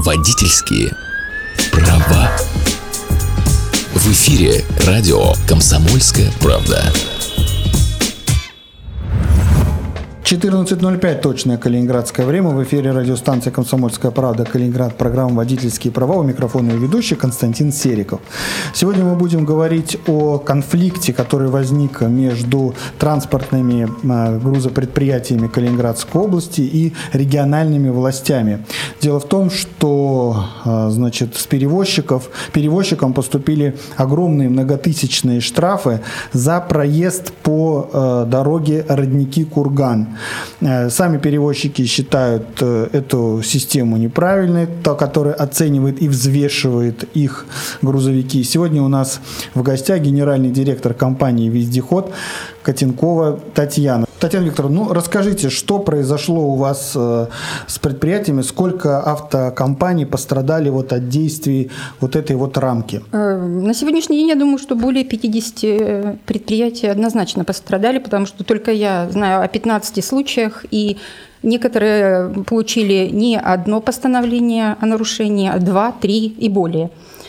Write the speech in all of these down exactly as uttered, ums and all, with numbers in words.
Водительские права. В эфире радио «Комсомольская правда». четырнадцать ноль пять точное калининградское время. В эфире радиостанция «Комсомольская правда», Калининград, программа «Водительские права». У микрофона и ведущий Константин Сериков. Сегодня мы будем говорить о конфликте, который возник между транспортными грузопредприятиями Калининградской области и региональными властями. Дело в том, что значит, с перевозчиков, перевозчикам поступили огромные многотысячные штрафы за проезд по дороге Родники-Курган. Сами перевозчики считают эту систему неправильной, та, которая оценивает и взвешивает их грузовики. Сегодня у нас в гостях генеральный директор компании «Вездеход» Котенкова Татьяна. Татьяна Викторовна, ну расскажите, что произошло у вас э, с предприятиями, сколько автокомпаний пострадали вот от действий вот этой вот рамки? На сегодняшний день, я думаю, что более пятьдесят предприятий однозначно пострадали, потому что только я знаю о пятнадцати случаях, и некоторые получили не одно постановление о нарушении, а два, три и более.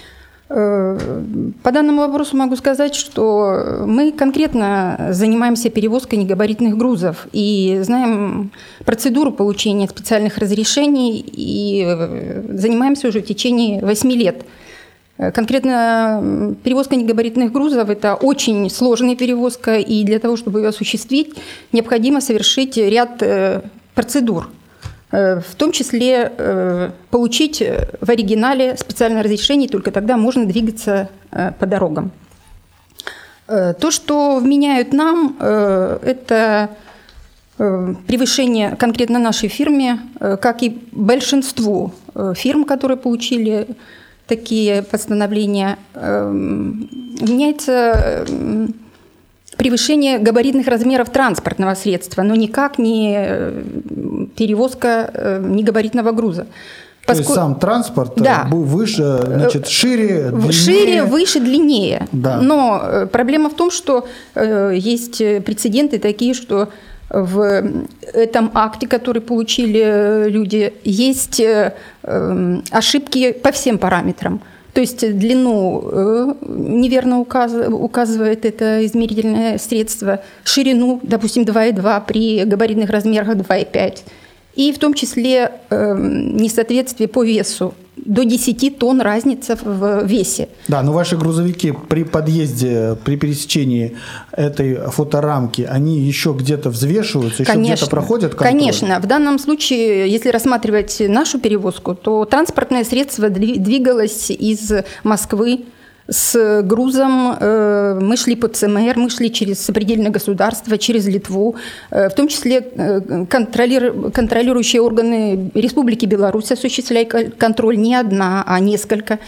По данному вопросу могу сказать, что мы конкретно занимаемся перевозкой негабаритных грузов и знаем процедуру получения специальных разрешений и занимаемся уже в течение восьми лет. Конкретно перевозка негабаритных грузов – это очень сложная перевозка, и для того, чтобы ее осуществить, необходимо совершить ряд процедур. В том числе э, получить в оригинале специальное разрешение, только тогда можно двигаться э, по дорогам. Э, то, что вменяют нам, э, это э, превышение конкретно нашей фирме, э, как и большинству э, фирм, которые получили такие постановления, э, вменяется э, превышение габаритных размеров транспортного средства, но никак не перевозка негабаритного груза. Поскольку... То есть сам транспорт да. выше, значит, шире, длиннее. Шире, выше, длиннее. Да. Но проблема в том, что есть прецеденты такие, что в этом акте, который получили люди, есть ошибки по всем параметрам. То есть длину неверно указывает это измерительное средство, ширину, допустим, два и два при габаритных размерах два и пять. И в том числе несоответствие по весу. До десяти тонн разница в весе. Да, но ваши грузовики при подъезде, при пересечении этой фоторамки, они еще где-то взвешиваются, еще Конечно, где-то проходят контроль? Конечно. В данном случае, если рассматривать нашу перевозку, то транспортное средство двигалось из Москвы с грузом. Мы шли по ЦМР, мы шли через сопредельное государство, через Литву, в том числе контролирующие органы Республики Беларусь осуществляли контроль не одна, а несколько.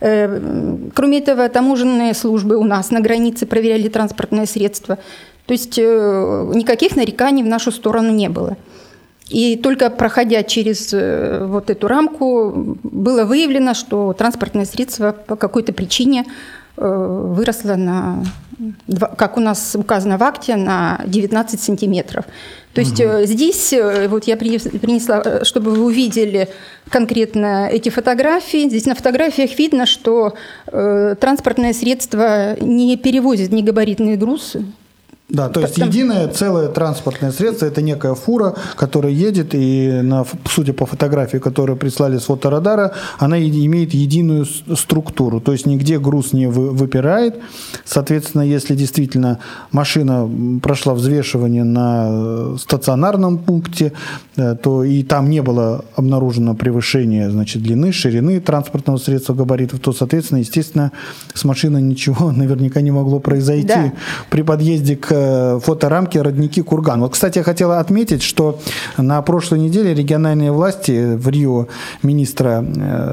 Кроме этого, таможенные службы у нас на границе проверяли транспортное средство. То есть никаких нареканий в нашу сторону не было. И только проходя через вот эту рамку, было выявлено, что транспортное средство по какой-то причине выросло на, как у нас указано в акте, на девятнадцать сантиметров. То есть угу. здесь, вот я принесла, чтобы вы увидели конкретно эти фотографии. Здесь на фотографиях видно, что транспортное средство не перевозит негабаритный груз. Да, то есть Потом... единое целое транспортное средство – это некая фура, которая едет, и, на, судя по фотографии, которую прислали с фоторадара, она имеет единую структуру, то есть нигде груз не выпирает. Соответственно, если действительно машина прошла взвешивание на стационарном пункте, то и там не было обнаружено превышение, значит, длины, ширины транспортного средства, габаритов, то, соответственно, естественно, с машиной ничего наверняка не могло произойти да. при подъезде к фоторамки Родники-Курган. Вот, кстати, я хотела отметить, что на прошлой неделе региональные власти в Рио министра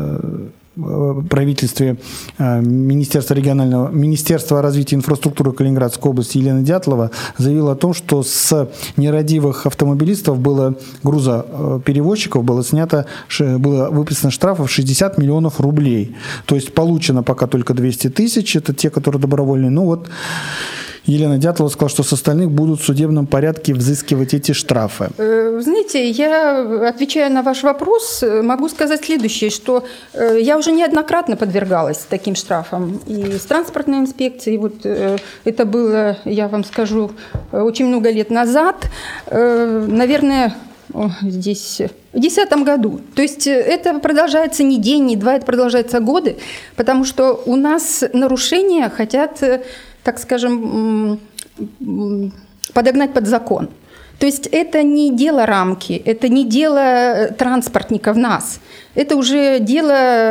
правительстве Министерства регионального Министерства развития инфраструктуры Калининградской области Елена Дятлова заявила о том, что с нерадивых автомобилистов было, грузоперевозчиков было снято, было выписано штрафов шестьдесят миллионов рублей. То есть получено пока только двести тысяч, это те, которые добровольные. Ну вот Елена Дятлова сказала, что с остальных будут в судебном порядке взыскивать эти штрафы. Знаете, я, отвечая на ваш вопрос, могу сказать следующее, что я уже неоднократно подвергалась таким штрафам и с транспортной инспекцией. Вот это было, я вам скажу, очень много лет назад. Наверное, О, здесь в две тысячи десятом году. То есть это продолжается не день, не два, это продолжается годы, потому что у нас нарушения хотят, так скажем, подогнать под закон. То есть это не дело рамки, это не дело транспортников нас. Это уже дело,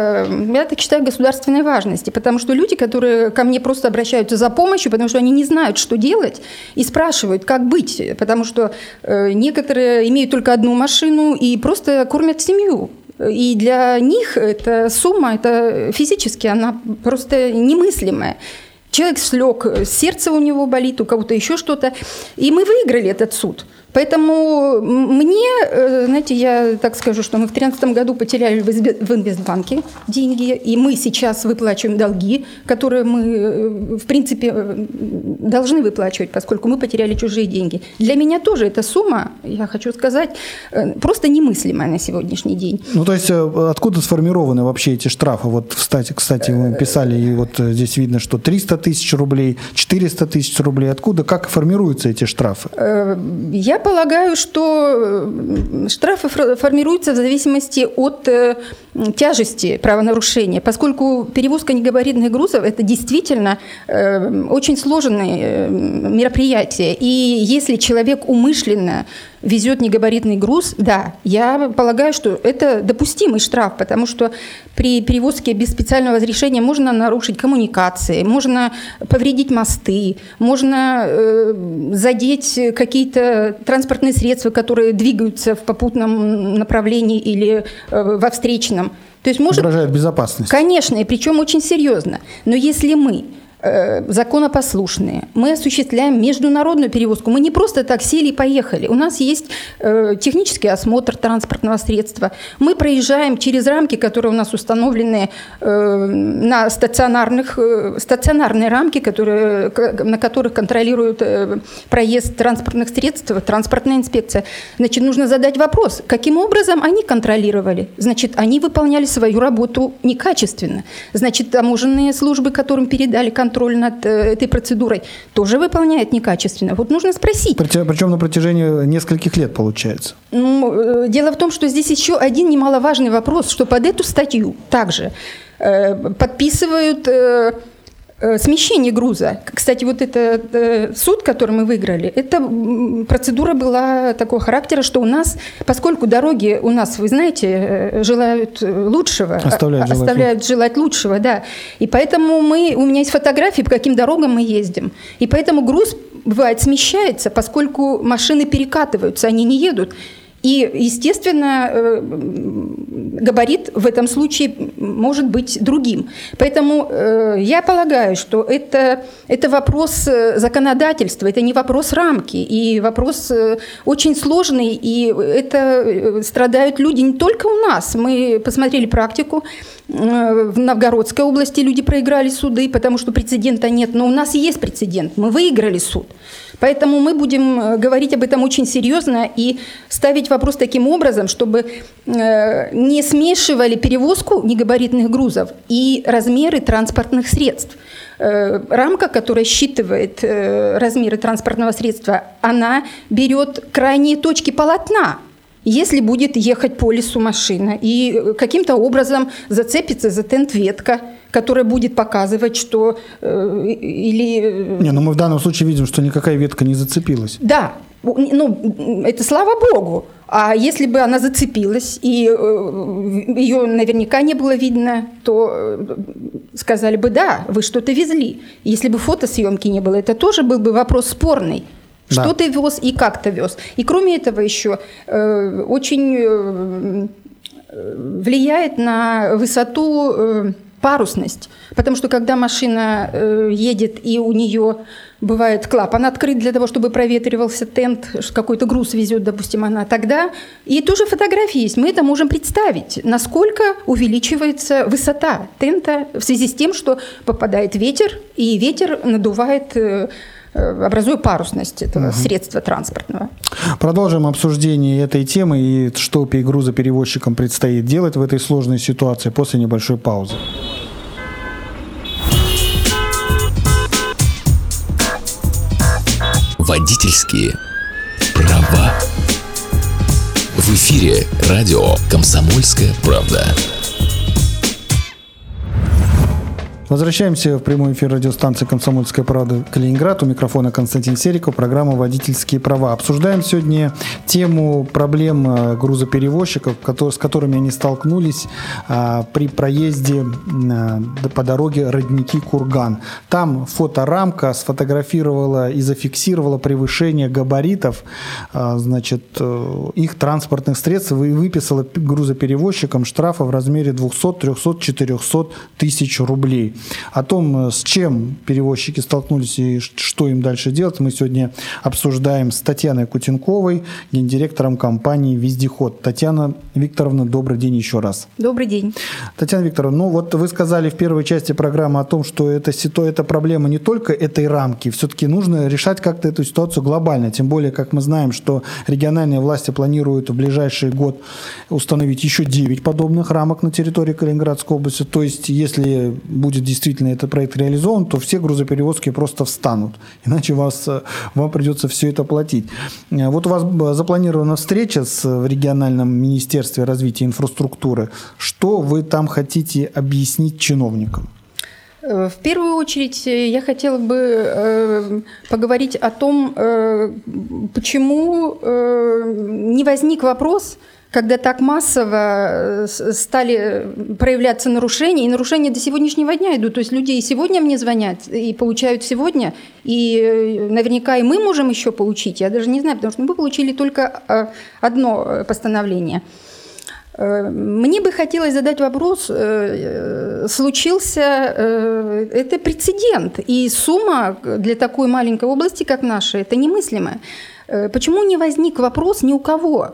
я так считаю, государственной важности, потому что люди, которые ко мне просто обращаются за помощью, потому что они не знают, что делать, и спрашивают, как быть, потому что некоторые имеют только одну машину и просто кормят семью. И для них эта сумма, это физически, она просто немыслимая. Человек слег, сердце у него болит, у кого-то еще что-то. И мы выиграли этот суд. Поэтому мне, знаете, я так скажу, что мы в две тысячи тринадцатом году потеряли в инвестбанке деньги, и мы сейчас выплачиваем долги, которые мы, в принципе, должны выплачивать, поскольку мы потеряли чужие деньги. Для меня тоже эта сумма, я хочу сказать, просто немыслимая на сегодняшний день. Ну, то есть откуда сформированы вообще эти штрафы? Вот, кстати, кстати, вы писали, и вот здесь видно, что триста тысяч рублей, четыреста тысяч рублей. Откуда, как формируются эти штрафы? Я полагаю, что штрафы формируются в зависимости от тяжести правонарушения, поскольку перевозка негабаритных грузов – это действительно очень сложное мероприятие. И если человек умышленно везет негабаритный груз, да, я полагаю, что это допустимый штраф, потому что при перевозке без специального разрешения можно нарушить коммуникации, можно повредить мосты, можно э, задеть какие-то транспортные средства, которые двигаются в попутном направлении или э, во встречном. То есть может, угрожает безопасность. Конечно, и причем очень серьезно. Но если мы законопослушные, мы осуществляем международную перевозку. Мы не просто так сели и поехали. У нас есть э, технический осмотр транспортного средства. Мы проезжаем через рамки, которые у нас установлены э, на стационарных, э, стационарные рамки, которые, на которых контролирует э, проезд транспортных средств, транспортная инспекция. Значит, нужно задать вопрос, каким образом они контролировали. Значит, они выполняли свою работу некачественно. Значит, таможенные службы, которым передали контроль, контроль над этой процедурой, тоже выполняет некачественно. Вот нужно спросить. Причем на протяжении нескольких лет, получается. Ну, дело в том, что здесь еще один немаловажный вопрос, что под эту статью также э, подписывают э, э, смещение груза. Кстати, вот этот э, суд, который мы выиграли, эта процедура была такого характера, что у нас, поскольку дороги у нас, вы знаете, желают лучшего, оставляют, оставляют желать, желать лучшего, да. И поэтому мы, у меня есть фотографии, по каким дорогам мы ездим. И поэтому груз, бывает, смещается, поскольку машины перекатываются, они не едут. И, естественно, габарит в этом случае может быть другим. Поэтому я полагаю, что это, это вопрос законодательства, это не вопрос рамки, и вопрос очень сложный, и это страдают люди не только у нас. Мы посмотрели практику, в Новгородской области люди проиграли суды, потому что прецедента нет, но у нас есть прецедент, мы выиграли суд. Поэтому мы будем говорить об этом очень серьезно и ставить вопрос таким образом, чтобы не смешивали перевозку негабаритных грузов и размеры транспортных средств. Рамка, которая считывает размеры транспортного средства, она берет крайние точки полотна. Если будет ехать по лесу машина и каким-то образом зацепится за тент ветка, которая будет показывать, что э, или... Не, ну мы в данном случае видим, что никакая ветка не зацепилась. Да, ну это слава богу. А если бы она зацепилась, и э, ее наверняка не было видно, то э, сказали бы, да, вы что-то везли. Если бы фотосъемки не было, это тоже был бы вопрос спорный. Что да. ты вез и как ты вез. И кроме этого еще э, очень э, влияет на высоту э, парусность. Потому что когда машина э, едет и у нее бывает клапан открыт для того, чтобы проветривался тент, какой-то груз везет, допустим, она, тогда и тоже фотографии есть. Мы это можем представить, насколько увеличивается высота тента в связи с тем, что попадает ветер, и ветер надувает э, образуя парусность этого угу. средства транспортного. Продолжим обсуждение этой темы и что грузоперевозчикам предстоит делать в этой сложной ситуации после небольшой паузы. Водительские права. В эфире радио «Комсомольская правда». Возвращаемся в прямой эфир радиостанции «Комсомольская правда» Калининград. У микрофона Константин Сериков, программа «Водительские права». Обсуждаем сегодня тему проблем грузоперевозчиков, с которыми они столкнулись при проезде по дороге Родники-Курган. Там фоторамка сфотографировала и зафиксировала превышение габаритов, значит, их транспортных средств и выписала грузоперевозчикам штрафа в размере двести, триста, четыреста тысяч рублей. О том, с чем перевозчики столкнулись и что им дальше делать, мы сегодня обсуждаем с Татьяной Кутенковой, гендиректором компании «Вездеход». Татьяна Викторовна, добрый день еще раз. Добрый день. Татьяна Викторовна, ну вот вы сказали в первой части программы о том, что это, это проблема не только этой рамки, все-таки нужно решать как-то эту ситуацию глобально, тем более, как мы знаем, что региональные власти планируют в ближайший год установить еще девять подобных рамок на территории Калининградской области, то есть если будет действительно этот проект реализован, то все грузоперевозки просто встанут. Иначе вас, вам придется все это платить. Вот у вас запланирована встреча с, в региональном министерстве развития инфраструктуры. Что вы там хотите объяснить чиновникам? В первую очередь я хотела бы э, поговорить о том, э, почему э, не возник вопрос, когда так массово стали проявляться нарушения, и нарушения до сегодняшнего дня идут. То есть люди и сегодня мне звонят, и получают сегодня, и наверняка и мы можем еще получить. Я даже не знаю, потому что мы получили только одно постановление. Мне бы хотелось задать вопрос, случился, это прецедент, и сумма для такой маленькой области, как наша, это немыслимая. Почему не возник вопрос ни у кого?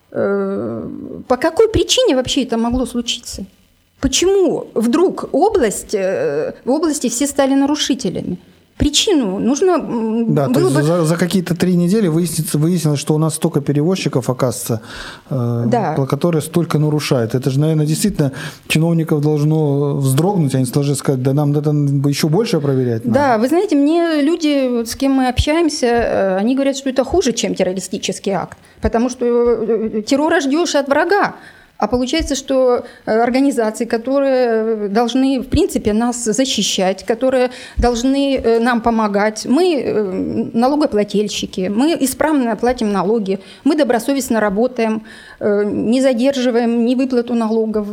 По какой причине вообще это могло случиться? Почему вдруг область, в области все стали нарушителями? Причину нужно да, было бы... За, за какие-то три недели выяснится, выяснилось, что у нас столько перевозчиков, оказывается, да. которые столько нарушают. Это же, наверное, действительно чиновников должно вздрогнуть, они должны сказать, да нам это еще больше проверять надо. Да, вы знаете, мне люди, с кем мы общаемся, они говорят, что это хуже, чем террористический акт, потому что террора ждешь от врага. А получается, что организации, которые должны, в принципе, нас защищать, которые должны нам помогать, мы налогоплательщики, мы исправно платим налоги, мы добросовестно работаем, не задерживаем ни выплату налогов.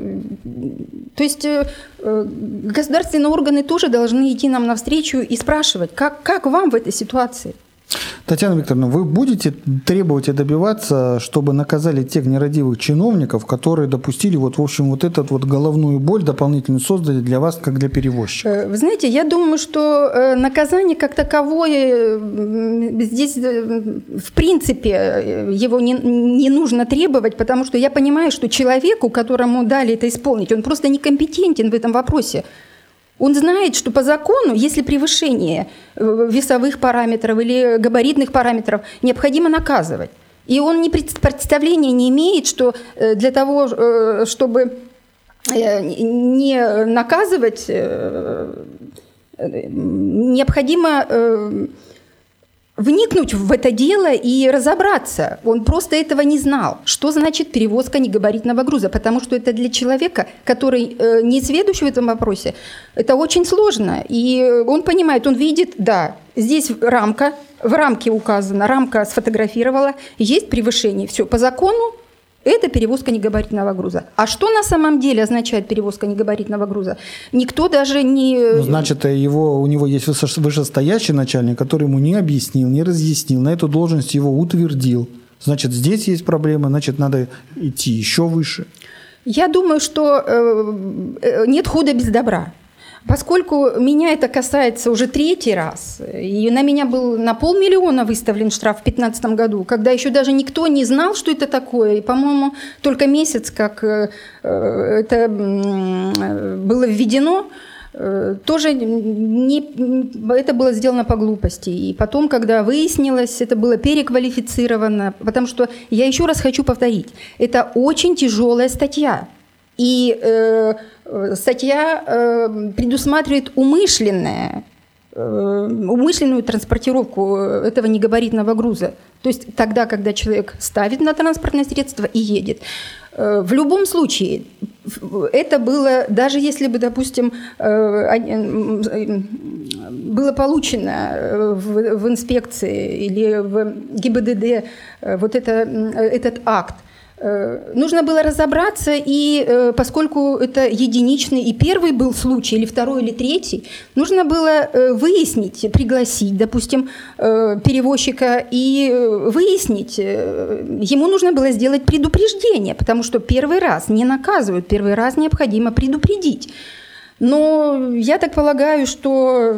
То есть государственные органы тоже должны идти нам навстречу и спрашивать, как, как вам в этой ситуации? Татьяна Викторовна, вы будете требовать и добиваться, чтобы наказали тех нерадивых чиновников, которые допустили вот, в общем, вот эту вот головную боль дополнительную создали для вас, как для перевозчика? Вы знаете, я думаю, что наказание как таковое здесь, в принципе, его не, не нужно требовать, потому что я понимаю, что человеку, которому дали это исполнить, он просто некомпетентен в этом вопросе. Он знает, что по закону, если превышение весовых параметров или габаритных параметров, необходимо наказывать. И он ни представления не имеет, что для того, чтобы не наказывать, необходимо вникнуть в это дело и разобраться. Он просто этого не знал. Что значит перевозка негабаритного груза? Потому что это для человека, который не сведущий в этом вопросе, это очень сложно. И он понимает, он видит, да, здесь рамка, в рамке указано, рамка сфотографировала, есть превышение. Все, по закону это перевозка негабаритного груза. А что на самом деле означает перевозка негабаритного груза? Никто даже не... Ну, значит, его, у него есть вышестоящий начальник, который ему не объяснил, не разъяснил, на эту должность его утвердил. Значит, здесь есть проблема, значит, надо идти еще выше. Я думаю, что э, нет худа без добра. Поскольку меня это касается уже третий раз, и на меня был на полмиллиона выставлен штраф в две тысячи пятнадцатом году, когда еще даже никто не знал, что это такое, и, по-моему, только месяц, как это было введено, тоже не, это было сделано по глупости. И потом, когда выяснилось, это было переквалифицировано, потому что, я еще раз хочу повторить, это очень тяжелая статья. И э, статья э, предусматривает умышленное, э, умышленную транспортировку этого негабаритного груза. То есть тогда, когда человек ставит на транспортное средство и едет. В любом случае, это было, даже если бы, допустим, было получено в инспекции или в ГИБДД вот это, этот акт, нужно было разобраться, и поскольку это единичный и первый был случай, или второй, или третий, нужно было выяснить, пригласить, допустим, перевозчика и выяснить, ему нужно было сделать предупреждение, потому что первый раз не наказывают, первый раз необходимо предупредить. Но я так полагаю, что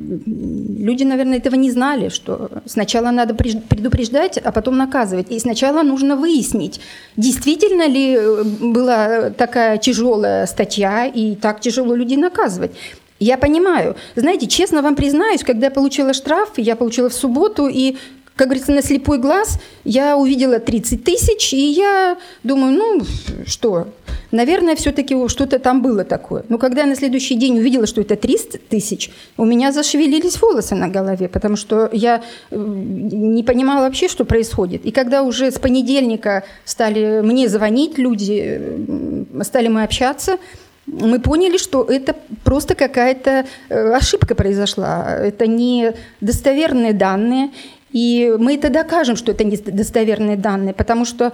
люди, наверное, этого не знали, что сначала надо предупреждать, а потом наказывать. И сначала нужно выяснить, действительно ли была такая тяжелая статья и так тяжело людей наказывать. Я понимаю. Знаете, честно вам признаюсь, когда я получила штраф, я получила в субботу, и, как говорится, на слепой глаз я увидела тридцать тысяч, и я думаю, ну что, наверное, все-таки что-то там было такое. Но когда я на следующий день увидела, что это триста тысяч, у меня зашевелились волосы на голове, потому что я не понимала вообще, что происходит. И когда уже с понедельника стали мне звонить люди, стали мы общаться, мы поняли, что это просто какая-то ошибка произошла. Это не достоверные данные. И мы это докажем, что это недостоверные данные, потому что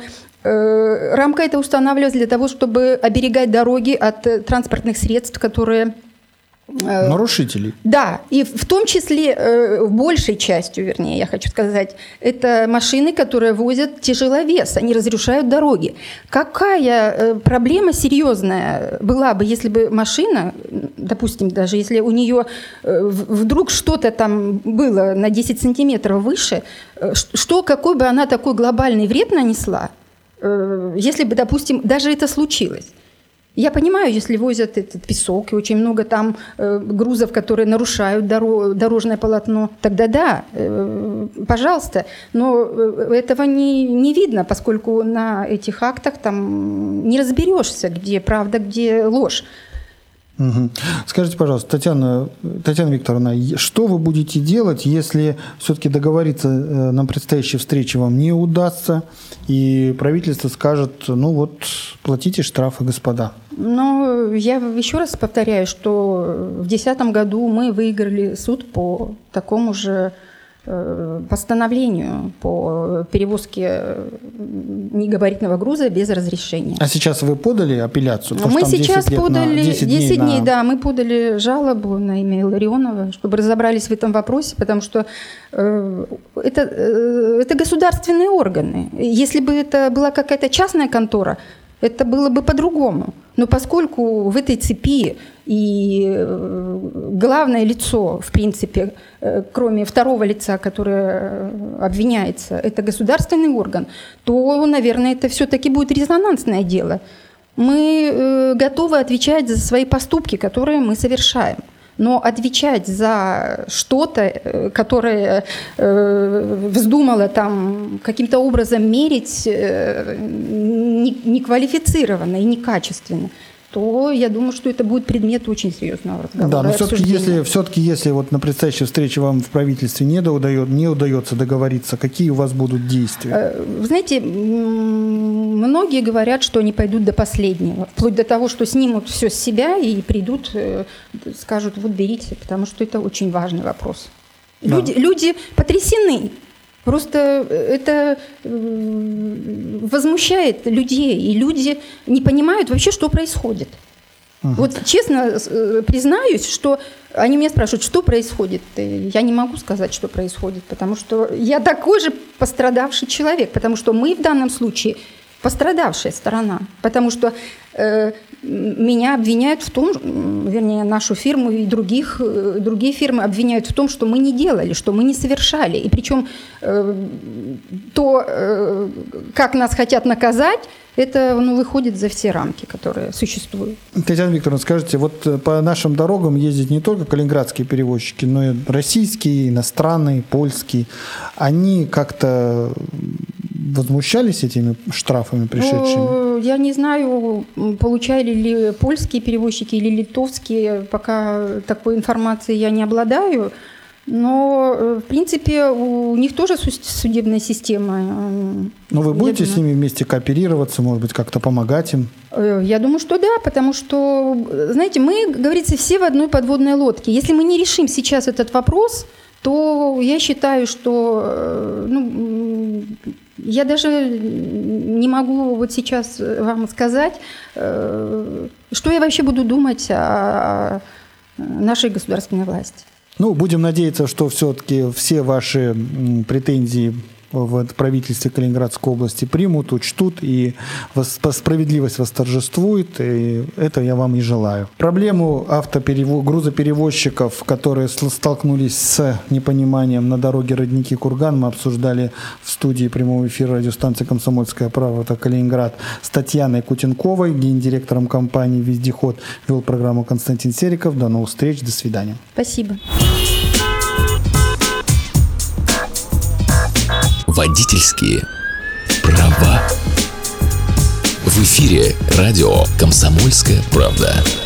э, рамка эта устанавливалась для того, чтобы оберегать дороги от э, транспортных средств, которые... Э, Нарушителей. Да, и в том числе, э, большей частью, вернее, я хочу сказать, это машины, которые возят тяжеловес, они разрушают дороги. Какая э, проблема серьезная была бы, если бы машина, допустим, даже если у нее э, вдруг что-то там было на десять сантиметров выше, э, что, какой бы она такой глобальный вред нанесла, э, если бы, допустим, даже это случилось. Я понимаю, если возят этот песок, и очень много там э, грузов, которые нарушают доро- дорожное полотно, тогда да, э, пожалуйста. Но этого не, не видно, поскольку на этих актах там не разберешься, где правда, где ложь. Угу. Скажите, пожалуйста, Татьяна, Татьяна Викторовна, что вы будете делать, если все-таки договориться на предстоящей встрече вам не удастся, и правительство скажет, ну вот, платите штрафы, господа? Ну, я еще раз повторяю, что в две тысячи десятом году мы выиграли суд по такому же постановлению по перевозке негабаритного груза без разрешения. А сейчас вы подали апелляцию? Мы сейчас десять подали, на, десять дней, десять дней, на... да, мы подали жалобу на имя Илларионова, чтобы разобрались в этом вопросе, потому что э, это, э, это государственные органы. Если бы это была какая-то частная контора, это было бы по-другому. Но поскольку в этой цепи и главное лицо, в принципе, кроме второго лица, которое обвиняется, это государственный орган, то, наверное, это все-таки будет резонансное дело. Мы готовы отвечать за свои поступки, которые мы совершаем. Но отвечать за что-то, которое э, вздумало там каким-то образом мерить э, неквалифицированно и некачественно, то я думаю, что это будет предмет очень серьезного разговора. Да, но все-таки если, все-таки если вот на предстоящей встрече вам в правительстве не, доудает, не удается договориться, какие у вас будут действия? Вы знаете, многие говорят, что они пойдут до последнего, вплоть до того, что снимут все с себя и придут, скажут, вот берите, потому что это очень важный вопрос. Да. Люди, люди потрясены. Просто это возмущает людей, и люди не понимают вообще, что происходит. Uh-huh. Вот честно признаюсь, что они меня спрашивают, что происходит. Я не могу сказать, что происходит, потому что я такой же пострадавший человек, потому что мы в данном случае пострадавшая сторона, потому что э, меня обвиняют в том, вернее, нашу фирму и других, э, другие фирмы обвиняют в том, что мы не делали, что мы не совершали. И причем э, то, э, как нас хотят наказать, это ну, выходит за все рамки, которые существуют. Татьяна Викторовна, скажите, вот по нашим дорогам ездят не только калининградские перевозчики, но и российские, иностранные, польские. Они как-то возмущались этими штрафами пришедшими? Ну, я не знаю, получали ли польские перевозчики или литовские, пока такой информацией я не обладаю. Но, в принципе, у них тоже судебная система. Но вы будете с ними вместе кооперироваться, может быть, как-то помогать им? Я думаю, что да, потому что, знаете, мы, говорится, все в одной подводной лодке. Если мы не решим сейчас этот вопрос, то я считаю, что ну, я даже не могу вот сейчас вам сказать, что я вообще буду думать о нашей государственной власти. Ну, будем надеяться, что все-таки все ваши претензии в правительстве Калининградской области примут, учтут, и справедливость восторжествует, и это я вам и желаю. Проблему автоперевоз... грузоперевозчиков, которые столкнулись с непониманием на дороге Родники-Курган, мы обсуждали в студии прямого эфира радиостанции «Комсомольская правда» Калининград с Татьяной Кутенковой, гендиректором компании «Вездеход». Вел программу Константин Сериков. До новых встреч, до свидания. Спасибо. Водительские права. В эфире радио «Комсомольская правда».